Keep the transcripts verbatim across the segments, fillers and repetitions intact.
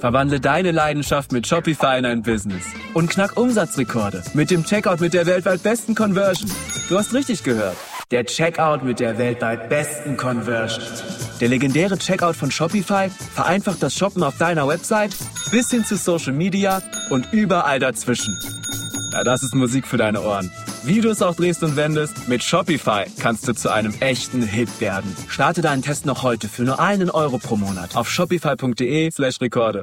Verwandle deine Leidenschaft mit Shopify in ein Business. Und knack Umsatzrekorde mit dem Checkout mit der weltweit besten Conversion. Du hast richtig gehört. Der Checkout mit der weltweit besten Conversion. Der legendäre Checkout von Shopify vereinfacht das Shoppen auf deiner Website bis hin zu Social Media und überall dazwischen. Ja, das ist Musik für deine Ohren. Wie du es auch drehst und wendest, mit Shopify kannst du zu einem echten Hit werden. Starte deinen Test noch heute für nur einen Euro pro Monat auf shopify.de slash Rekorde.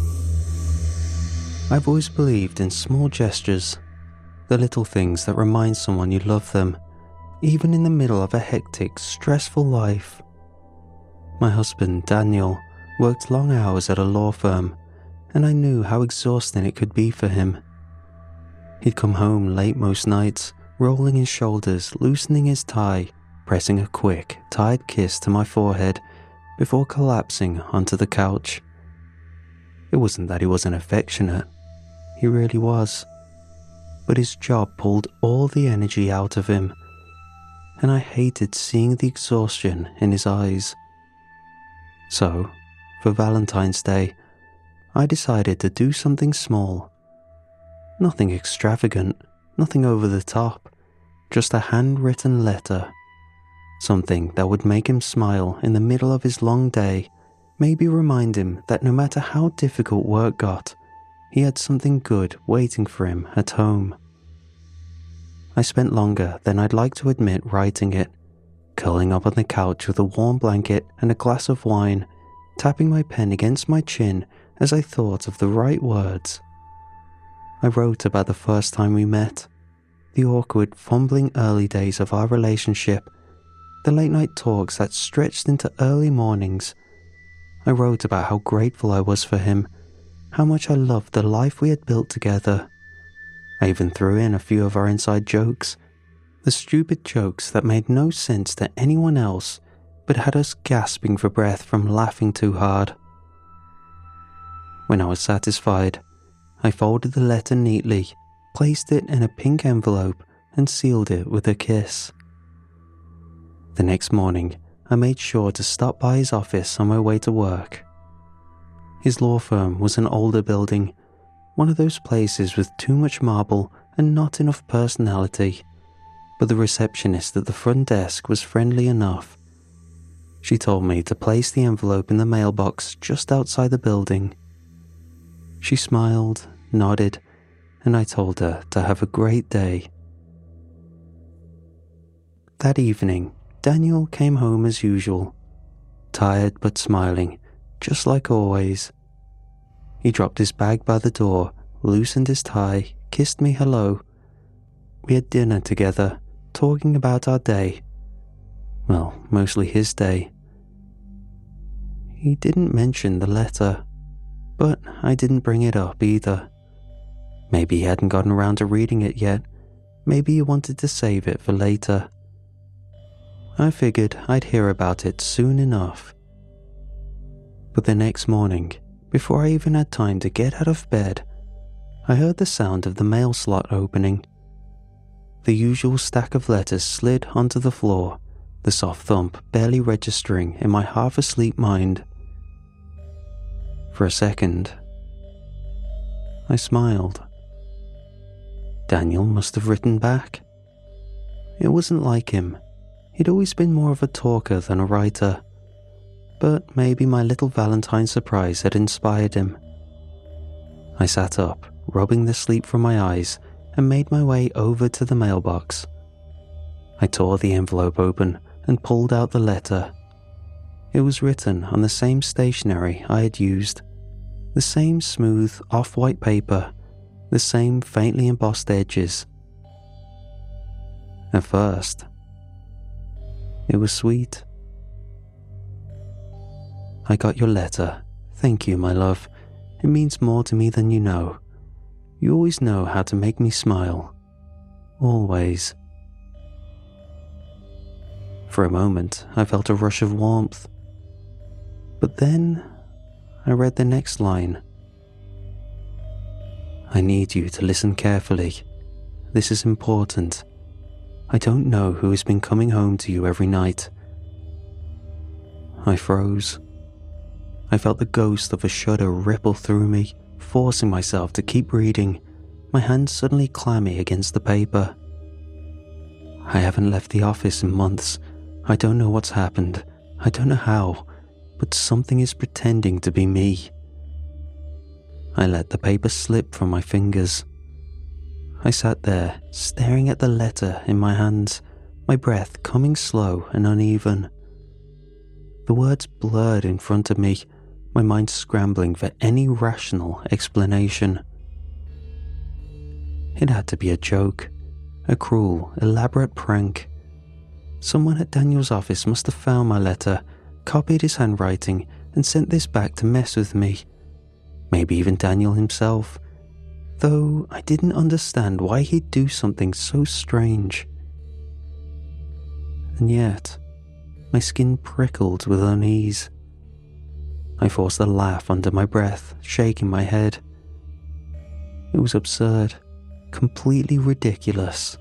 I've always believed in small gestures, the little things that remind someone you love them, even in the middle of a hectic, stressful life. My husband, Daniel, worked long hours at a law firm, and I knew how exhausting it could be for him. He'd come home late most nights, rolling his shoulders, loosening his tie, pressing a quick, tired kiss to my forehead before collapsing onto the couch. It wasn't that he wasn't affectionate. He really was. But his job pulled all the energy out of him, and I hated seeing the exhaustion in his eyes. So, for Valentine's Day, I decided to do something small. Nothing extravagant, nothing over the top, just a handwritten letter. Something that would make him smile in the middle of his long day, maybe remind him that no matter how difficult work got, he had something good waiting for him at home. I spent longer than I'd like to admit writing it, curling up on the couch with a warm blanket and a glass of wine, tapping my pen against my chin as I thought of the right words. I wrote about the first time we met, the awkward, fumbling early days of our relationship, the late-night talks that stretched into early mornings. I wrote about how grateful I was for him, how much I loved the life we had built together. I even threw in a few of our inside jokes, the stupid jokes that made no sense to anyone else but had us gasping for breath from laughing too hard. When I was satisfied, I folded the letter neatly, placed it in a pink envelope, and sealed it with a kiss. The next morning, I made sure to stop by his office on my way to work. His law firm was an older building, one of those places with too much marble and not enough personality, but the receptionist at the front desk was friendly enough. She told me to place the envelope in the mailbox just outside the building. She smiled, nodded, and I told her to have a great day. That evening, Daniel came home as usual, tired but smiling, just like always. He dropped his bag by the door, loosened his tie, kissed me hello. We had dinner together, talking about our day. Well, mostly his day. He didn't mention the letter, but I didn't bring it up either. Maybe he hadn't gotten around to reading it yet. Maybe he wanted to save it for later. I figured I'd hear about it soon enough. But the next morning, before I even had time to get out of bed, I heard the sound of the mail slot opening. The usual stack of letters slid onto the floor, the soft thump barely registering in my half-asleep mind. For a second, I smiled. Daniel must have written back. It wasn't like him. He'd always been more of a talker than a writer. But maybe my little Valentine surprise had inspired him. I sat up, rubbing the sleep from my eyes, and made my way over to the mailbox. I tore the envelope open and pulled out the letter. It was written on the same stationery I had used, the same smooth off-white paper, the same faintly embossed edges. At first, it was sweet. I got your letter. Thank you, my love. It means more to me than you know. You always know how to make me smile. Always. For a moment, I felt a rush of warmth. But then, I read the next line. I need you to listen carefully. This is important. I don't know who has been coming home to you every night. I froze. I felt the ghost of a shudder ripple through me, forcing myself to keep reading, my hands suddenly clammy against the paper. I haven't left the office in months. I don't know what's happened. I don't know how, but something is pretending to be me. I let the paper slip from my fingers. I sat there, staring at the letter in my hands, my breath coming slow and uneven. The words blurred in front of me, my mind scrambling for any rational explanation. It had to be a joke, a cruel, elaborate prank. Someone at Daniel's office must have found my letter, copied his handwriting, and sent this back to mess with me. Maybe even Daniel himself, though I didn't understand why he'd do something so strange. And yet, my skin prickled with unease. I forced a laugh under my breath, shaking my head. It was absurd, completely ridiculous.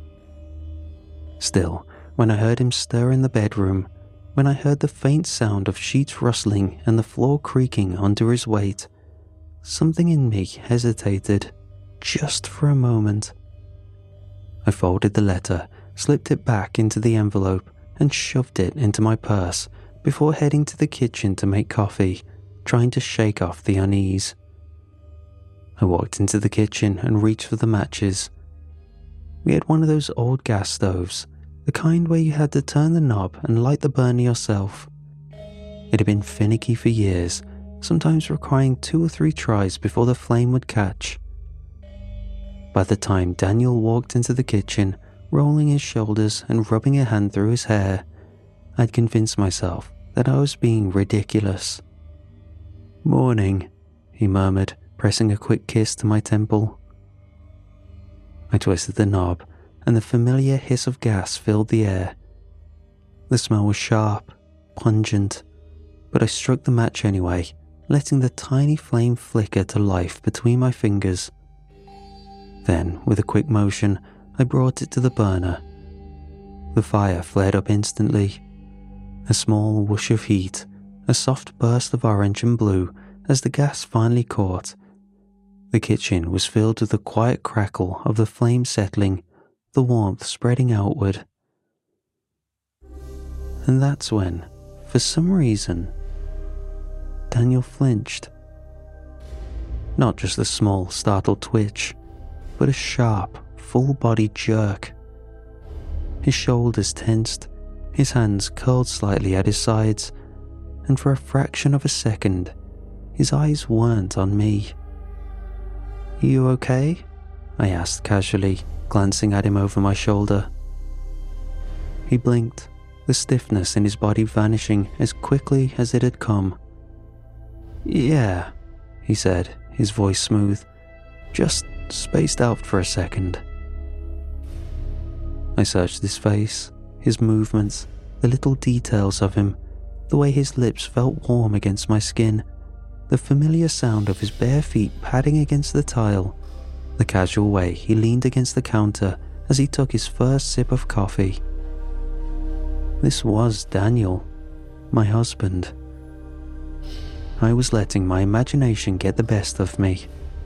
Still, when I heard him stir in the bedroom, when I heard the faint sound of sheets rustling and the floor creaking under his weight, something in me hesitated, just for a moment. I folded the letter, slipped it back into the envelope, and shoved it into my purse before heading to the kitchen to make coffee, trying to shake off the unease. I walked into the kitchen and reached for the matches. We had one of those old gas stoves, the kind where you had to turn the knob and light the burner yourself. It had been finicky for years, sometimes requiring two or three tries before the flame would catch. By the time Daniel walked into the kitchen, rolling his shoulders and rubbing a hand through his hair, I'd convinced myself that I was being ridiculous. "Morning," he murmured, pressing a quick kiss to my temple. I twisted the knob, and the familiar hiss of gas filled the air. The smell was sharp, pungent, but I struck the match anyway, letting the tiny flame flicker to life between my fingers. Then, with a quick motion, I brought it to the burner. The fire flared up instantly. A small whoosh of heat, a soft burst of orange and blue as the gas finally caught. The kitchen was filled with the quiet crackle of the flame settling, the warmth spreading outward. And that's when, for some reason, Daniel flinched. Not just a small, startled twitch, but a sharp, full-body jerk. His shoulders tensed, his hands curled slightly at his sides, and for a fraction of a second, his eyes weren't on me. "You okay?" I asked casually, glancing at him over my shoulder. He blinked, the stiffness in his body vanishing as quickly as it had come. "Yeah," he said, his voice smooth. "Just spaced out for a second." I searched his face, his movements, the little details of him, the way his lips felt warm against my skin, the familiar sound of his bare feet padding against the tile, the casual way he leaned against the counter as he took his first sip of coffee. This was Daniel, my husband. I was letting my imagination get the best of me.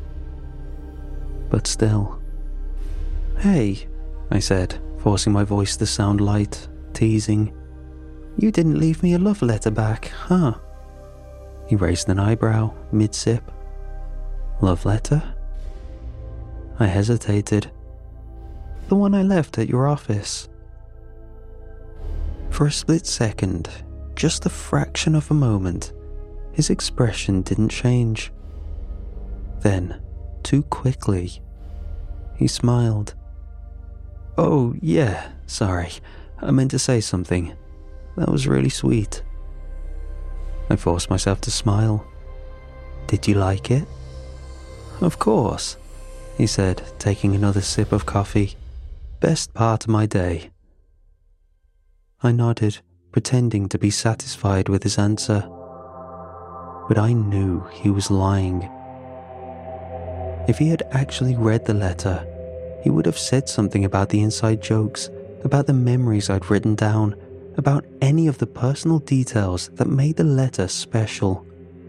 But still. "Hey," I said, forcing my voice to sound light, teasing. "You didn't leave me a love letter back, huh?" He raised an eyebrow, mid-sip. "Love letter?" I hesitated. "The one I left at your office." For a split second, just a fraction of a moment, his expression didn't change. Then, too quickly, he smiled. "Oh, yeah, sorry. I meant to say something. That was really sweet." I forced myself to smile. "Did you like it?" "Of course," he said, taking another sip of coffee. "Best part of my day." I nodded, pretending to be satisfied with his answer. But I knew he was lying. If he had actually read the letter, he would have said something about the inside jokes, about the memories I'd written down, about any of the personal details that made the letter special.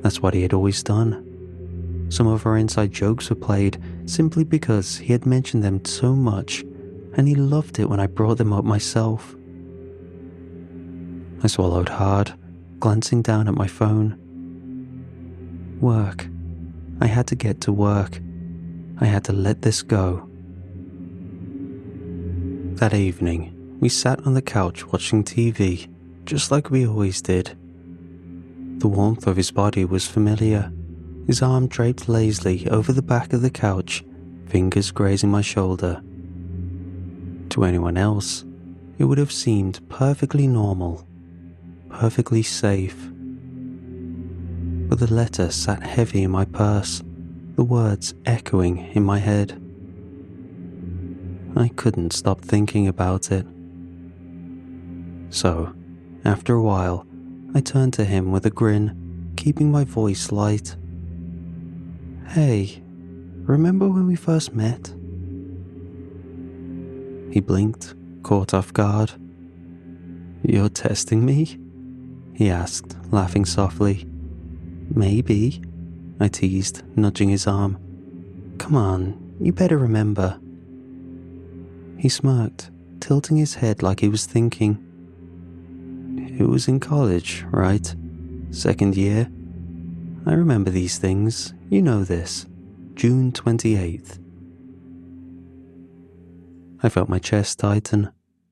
That's what he had always done. Some of our inside jokes were played simply because he had mentioned them so much, and he loved it when I brought them up myself. I swallowed hard, glancing down at my phone. Work. I had to get to work. I had to let this go. That evening, we sat on the couch watching T V, just like we always did. The warmth of his body was familiar, his arm draped lazily over the back of the couch, fingers grazing my shoulder. To anyone else, it would have seemed perfectly normal, perfectly safe. But the letter sat heavy in my purse, the words echoing in my head. I couldn't stop thinking about it. So, after a while, I turned to him with a grin, keeping my voice light. Hey, remember when we first met? He blinked, caught off guard. You're testing me? He asked, laughing softly. Maybe, I teased, nudging his arm. Come on, you better remember. He smirked, tilting his head like he was thinking. It was in college, right? Second year? I remember these things, you know this. June twenty-eighth. I felt my chest tighten.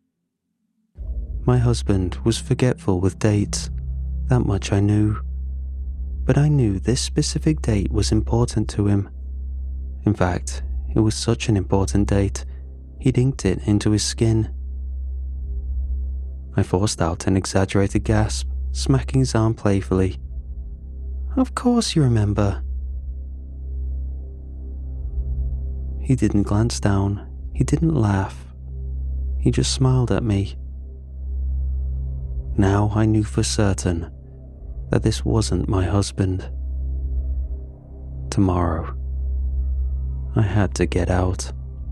My husband was forgetful with dates, that much I knew. But I knew this specific date was important to him. In fact, it was such an important date, he'd inked it into his skin. I forced out an exaggerated gasp, smacking his arm playfully. Of course you remember. He didn't glance down, he didn't laugh. He just smiled at me. Now I knew for certain that this wasn't my husband. Tomorrow, I had to get out.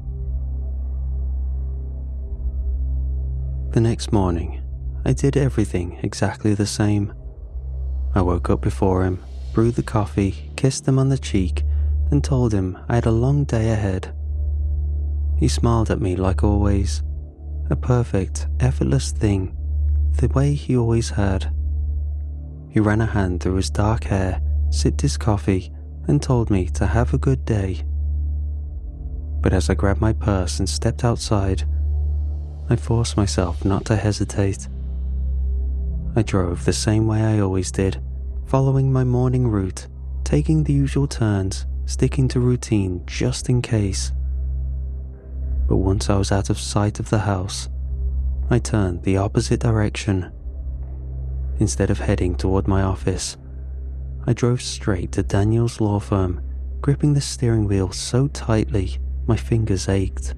The next morning, I did everything exactly the same. I woke up before him, brewed the coffee, kissed him on the cheek, and told him I had a long day ahead. He smiled at me like always, a perfect, effortless thing, the way he always had. He ran a hand through his dark hair, sipped his coffee, and told me to have a good day. But as I grabbed my purse and stepped outside, I forced myself not to hesitate. I drove the same way I always did, following my morning route, taking the usual turns, sticking to routine just in case. But once I was out of sight of the house, I turned the opposite direction. Instead of heading toward my office, I drove straight to Daniel's law firm, gripping the steering wheel so tightly my fingers ached.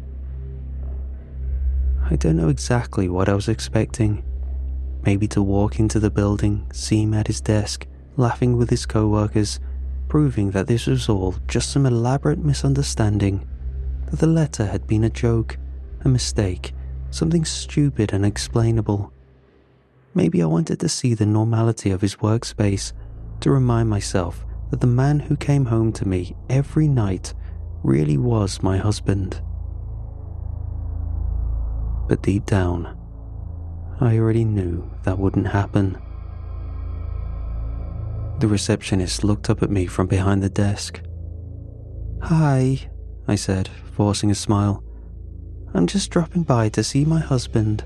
I don't know exactly what I was expecting. Maybe to walk into the building, see him at his desk, laughing with his co-workers, proving that this was all just some elaborate misunderstanding, that the letter had been a joke, a mistake, something stupid and unexplainable. Maybe I wanted to see the normality of his workspace, to remind myself that the man who came home to me every night really was my husband. But deep down, I already knew that wouldn't happen. The receptionist looked up at me from behind the desk. Hi, I said, forcing a smile. I'm just dropping by to see my husband.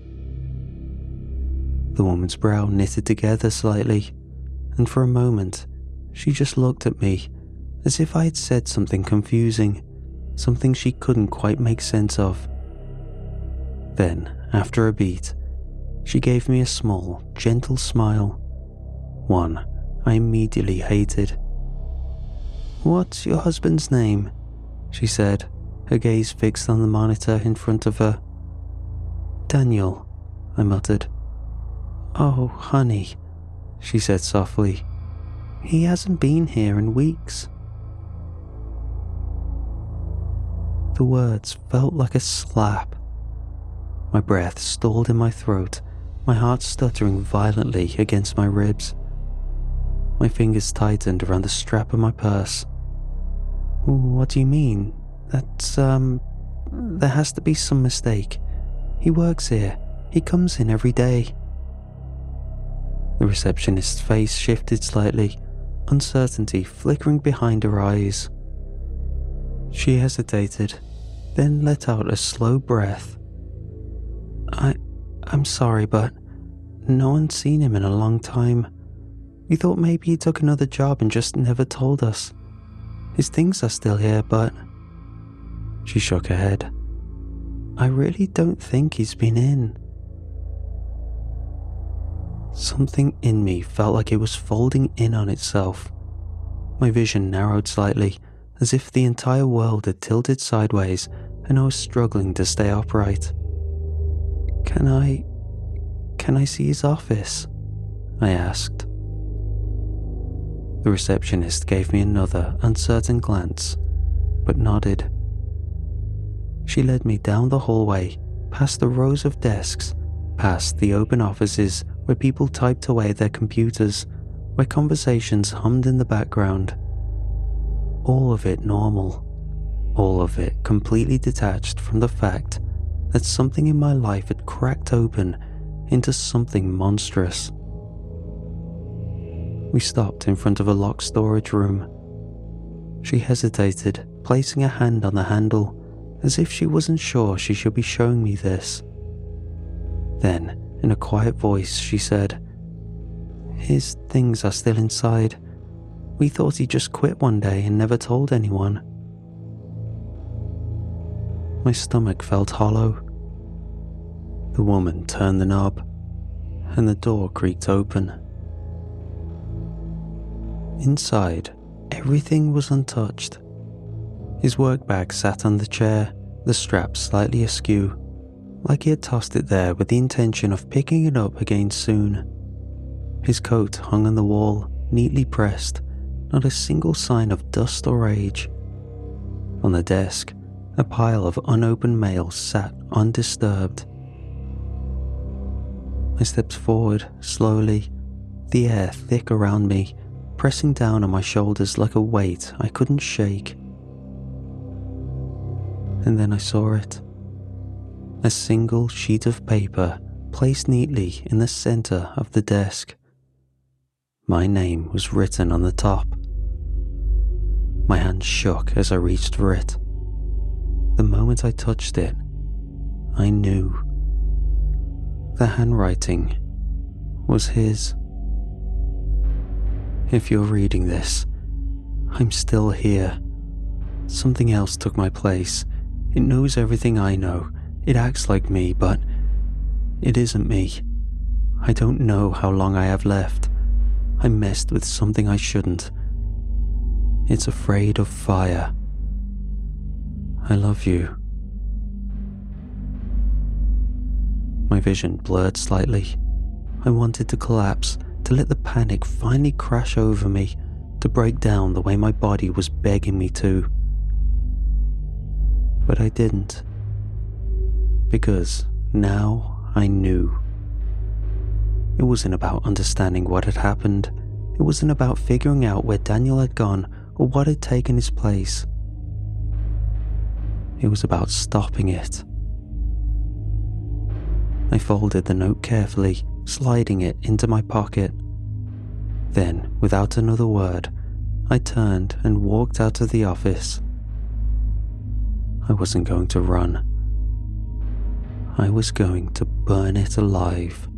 The woman's brow knitted together slightly, and for a moment, she just looked at me as if I had said something confusing, something she couldn't quite make sense of. Then, after a beat, she gave me a small, gentle smile, one I immediately hated. What's your husband's name? She said, her gaze fixed on the monitor in front of her. Daniel, I muttered. Oh, honey, she said softly. He hasn't been here in weeks. The words felt like a slap. My breath stalled in my throat, my heart stuttering violently against my ribs. My fingers tightened around the strap of my purse. What do you mean? That's, um... There has to be some mistake. He works here. He comes in every day. The receptionist's face shifted slightly, uncertainty flickering behind her eyes. She hesitated, then let out a slow breath. I... I'm sorry, but no one's seen him in a long time. We thought maybe he took another job and just never told us. His things are still here, but... She shook her head. I really don't think he's been in. Something in me felt like it was folding in on itself. My vision narrowed slightly, as if the entire world had tilted sideways and I was struggling to stay upright. Can I... can I see his office? I asked. The receptionist gave me another uncertain glance, but nodded. She led me down the hallway, past the rows of desks, past the open offices where people typed away at their computers, where conversations hummed in the background. All of it normal. All of it completely detached from the fact that something in my life had cracked open into something monstrous. We stopped in front of a locked storage room. She hesitated, placing a hand on the handle, as if she wasn't sure she should be showing me this. Then, in a quiet voice, she said, His things are still inside. We thought he just quit one day and never told anyone. My stomach felt hollow. The woman turned the knob, and the door creaked open. Inside, everything was untouched. His work bag sat on the chair, the strap slightly askew, like he had tossed it there with the intention of picking it up again soon. His coat hung on the wall, neatly pressed, not a single sign of dust or age. On the desk, a pile of unopened mail sat undisturbed. I stepped forward, slowly, the air thick around me, pressing down on my shoulders like a weight I couldn't shake. And then I saw it. A single sheet of paper placed neatly in the center of the desk. My name was written on the top. My hand shook as I reached for it. The moment I touched it, I knew. The handwriting was his. If you're reading this, I'm still here. Something else took my place. It knows everything I know. It acts like me, but it isn't me. I don't know how long I have left. I messed with something I shouldn't. It's afraid of fire. I love you. My vision blurred slightly. I wanted to collapse, to let the panic finally crash over me, to break down the way my body was begging me to. But I didn't. Because now I knew. It wasn't about understanding what had happened. It wasn't about figuring out where Daniel had gone or what had taken his place. It was about stopping it. I folded the note carefully, sliding it into my pocket. Then, without another word, I turned and walked out of the office. I wasn't going to run. I was going to burn it alive.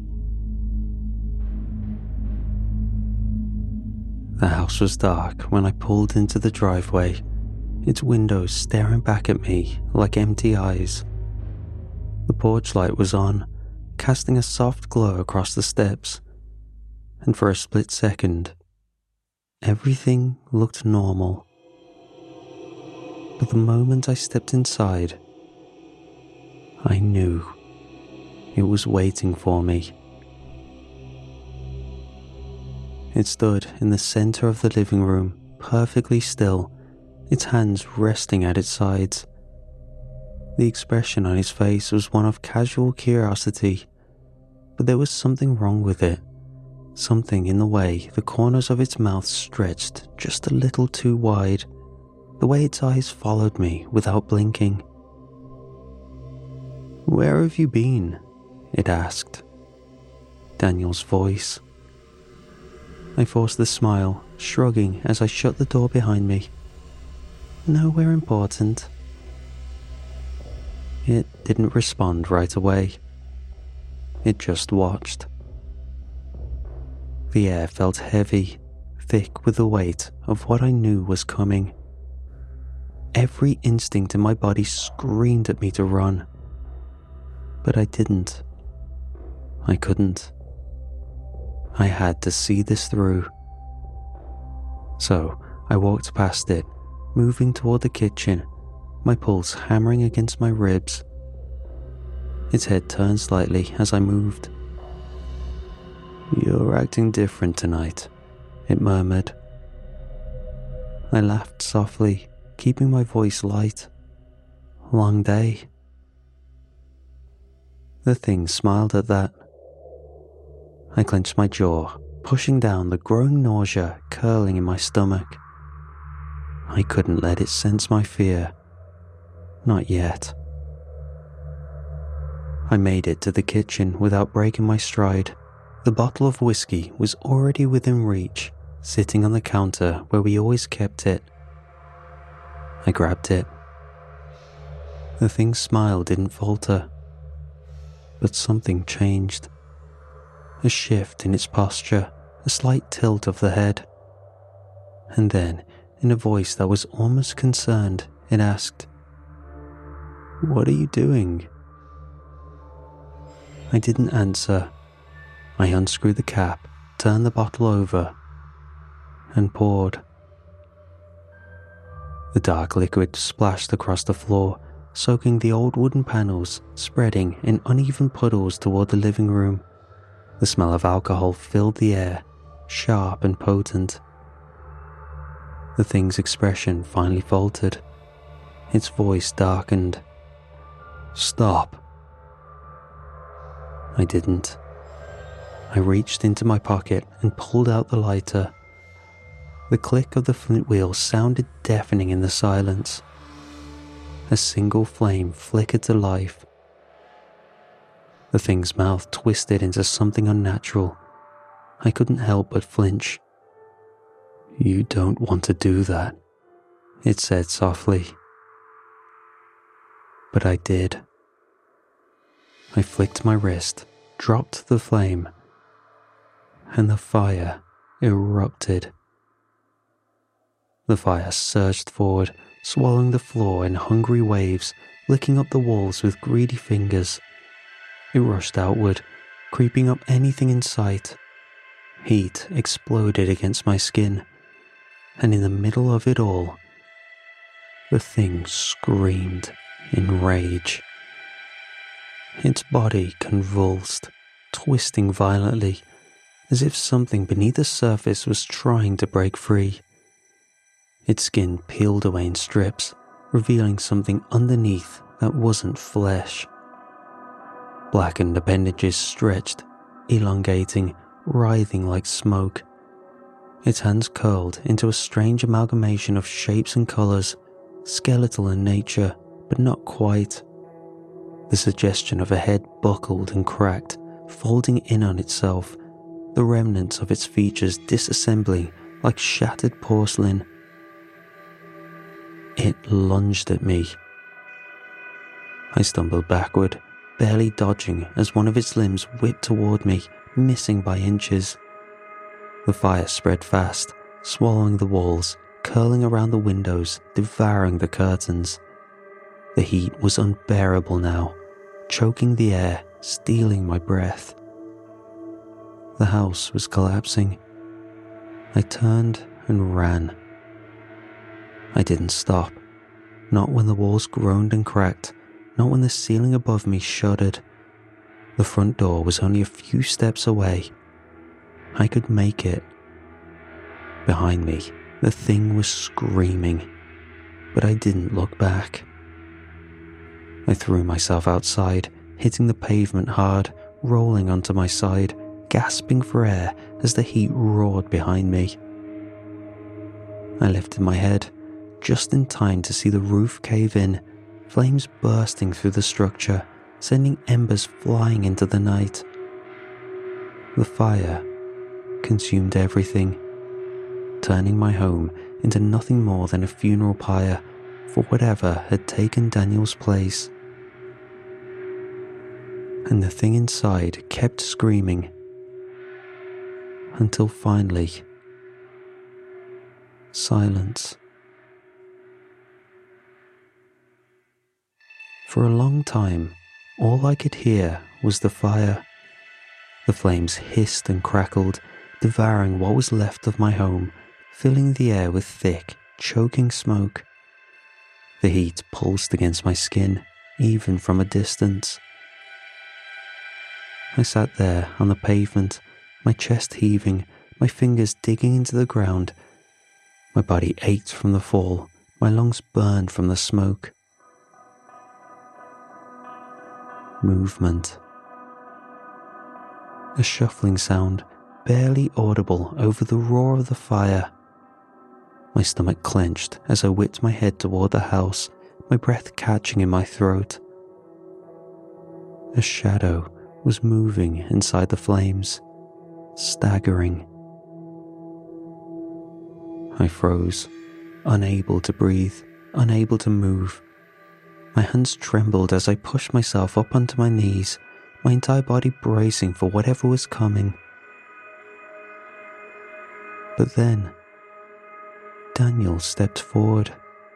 The house was dark when I pulled into the driveway, its windows staring back at me like empty eyes. The porch light was on, casting a soft glow across the steps, and for a split second, everything looked normal. But the moment I stepped inside, I knew it was waiting for me. It stood in the center of the living room, perfectly still, its hands resting at its sides. The expression on his face was one of casual curiosity, but there was something wrong with it, Something in the way the corners of its mouth stretched just a little too wide, the way its eyes followed me without blinking. "Where have you been?" it asked. Daniel's voice. I forced a smile, shrugging as I shut the door behind me. "Nowhere important." It didn't respond right away. It just watched. The air felt heavy, thick with the weight of what I knew was coming. Every instinct in my body screamed at me to run. But I didn't. I couldn't. I had to see this through. So I walked past it, moving toward the kitchen, my pulse hammering against my ribs. Its head turned slightly as I moved. "You're acting different tonight," it murmured. I laughed softly, keeping my voice light. "Long day." The thing smiled at that. I clenched my jaw, pushing down the growing nausea curling in my stomach. I couldn't let it sense my fear. Not yet. I made it to the kitchen without breaking my stride. The bottle of whiskey was already within reach, sitting on the counter where we always kept it. I grabbed it. The thing's smile didn't falter. But something changed. A shift in its posture, a slight tilt of the head. And then, in a voice that was almost concerned, it asked, "What are you doing?" I didn't answer. I unscrewed the cap, turned the bottle over, and poured. The dark liquid splashed across the floor, soaking the old wooden panels, spreading in uneven puddles toward the living room. The smell of alcohol filled the air, sharp and potent. The thing's expression finally faltered. Its voice darkened. "Stop." I didn't. I reached into my pocket and pulled out the lighter. The click of the flint wheel sounded deafening in the silence. A single flame flickered to life. The thing's mouth twisted into something unnatural. I couldn't help but flinch. "You don't want to do that," it said softly. But I did. I flicked my wrist, dropped the flame, and the fire erupted. The fire surged forward, swallowing the floor in hungry waves, licking up the walls with greedy fingers. It rushed outward, creeping up anything in sight. Heat exploded against my skin, and in the middle of it all, the thing screamed in rage. Its body convulsed, twisting violently, as if something beneath the surface was trying to break free. Its skin peeled away in strips, revealing something underneath that wasn't flesh. Blackened appendages stretched, elongating, writhing like smoke. Its hands curled into a strange amalgamation of shapes and colors, skeletal in nature, but not quite. The suggestion of a head buckled and cracked, folding in on itself, the remnants of its features disassembling like shattered porcelain. It lunged at me. I stumbled backward, barely dodging as one of its limbs whipped toward me, missing by inches. The fire spread fast, swallowing the walls, curling around the windows, devouring the curtains. The heat was unbearable now, choking the air, stealing my breath. The house was collapsing. I turned and ran. I didn't stop, not when the walls groaned and cracked, not when the ceiling above me shuddered. The front door was only a few steps away. I could make it. Behind me, the thing was screaming, but I didn't look back. I threw myself outside, hitting the pavement hard, rolling onto my side, gasping for air as the heat roared behind me. I lifted my head, just in time to see the roof cave in, flames bursting through the structure, sending embers flying into the night. The fire consumed everything, turning my home into nothing more than a funeral pyre for whatever had taken Daniel's place. And the thing inside kept screaming, until finally, silence. For a long time, all I could hear was the fire. The flames hissed and crackled, devouring what was left of my home, filling the air with thick, choking smoke. The heat pulsed against my skin, even from a distance. I sat there on the pavement, my chest heaving, my fingers digging into the ground. My body ached from the fall, my lungs burned from the smoke. Movement. A shuffling sound, barely audible over the roar of the fire. My stomach clenched as I whipped my head toward the house, my breath catching in my throat. A shadow was moving inside the flames, staggering. I froze, unable to breathe, unable to move. My hands trembled as I pushed myself up onto my knees, my entire body bracing for whatever was coming. But then, Daniel stepped forward.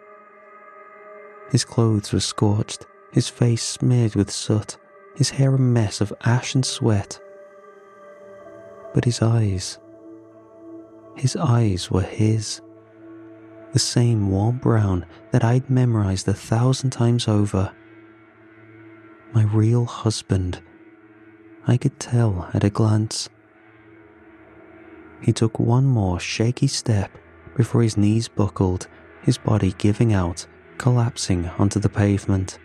His clothes were scorched, his face smeared with soot, his hair a mess of ash and sweat. But his eyes, his eyes were his. The same warm brown that I'd memorized a thousand times over. My real husband. I could tell at a glance. He took one more shaky step before his knees buckled, his body giving out, collapsing onto the pavement.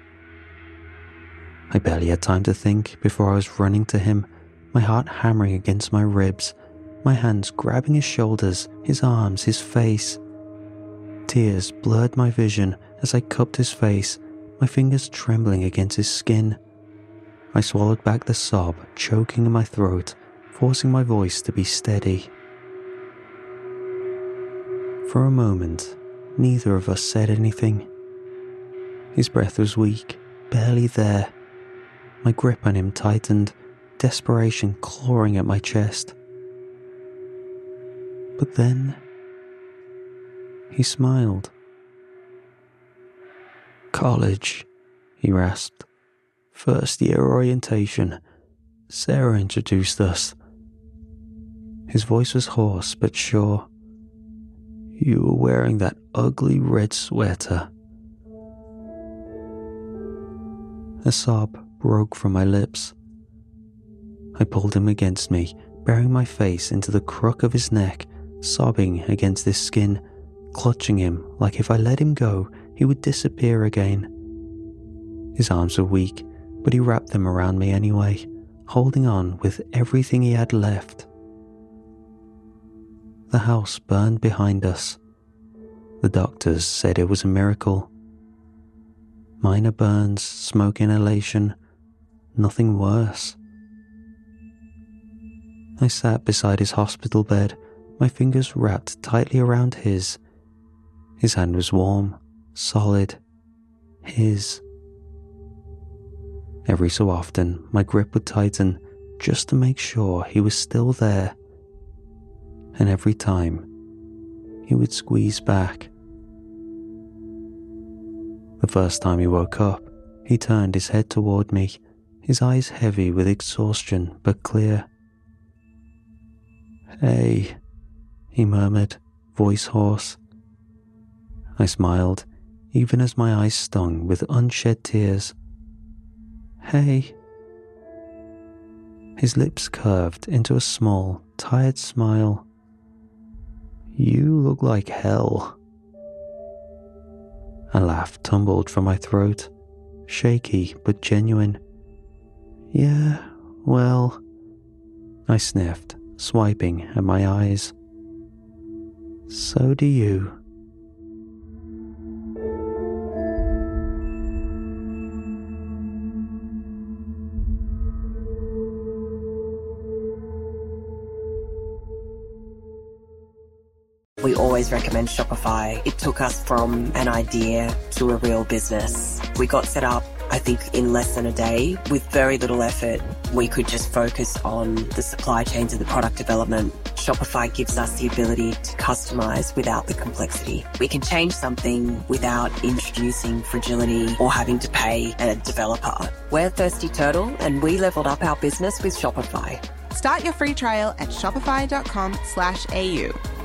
I barely had time to think before I was running to him, my heart hammering against my ribs, my hands grabbing his shoulders, his arms, his face. Tears blurred my vision as I cupped his face, my fingers trembling against his skin. I swallowed back the sob choking in my throat, forcing my voice to be steady. For a moment, neither of us said anything. His breath was weak, barely there. My grip on him tightened, desperation clawing at my chest. But then, he smiled. "College," he rasped. "First year orientation. Sarah introduced us." His voice was hoarse but sure. "You were wearing that ugly red sweater." A sob broke from my lips. I pulled him against me, burying my face into the crook of his neck, sobbing against his skin, clutching him like if I let him go, he would disappear again. His arms were weak, but he wrapped them around me anyway, holding on with everything he had left. The house burned behind us. The doctors said it was a miracle. Minor burns, smoke inhalation, nothing worse. I sat beside his hospital bed, my fingers wrapped tightly around his. His hand was warm, solid, his. Every so often, my grip would tighten just to make sure he was still there. And every time, he would squeeze back. The first time he woke up, he turned his head toward me, his eyes heavy with exhaustion but clear. "Hey," he murmured, voice hoarse. I smiled, even as my eyes stung with unshed tears. "Hey." His lips curved into a small, tired smile. "You look like hell." A laugh tumbled from my throat, shaky but genuine. "Yeah, well," I sniffed, swiping at my eyes. So do you. We always recommend Shopify. It took us from an idea to a real business. We got set up, I think, in less than a day. With very little effort, we could just focus on the supply chains and the product development. Shopify gives us the ability to customize without the complexity. We can change something without introducing fragility or having to pay a developer. We're Thirsty Turtle, and we leveled up our business with Shopify. Start your free trial at shopify.com slash AU.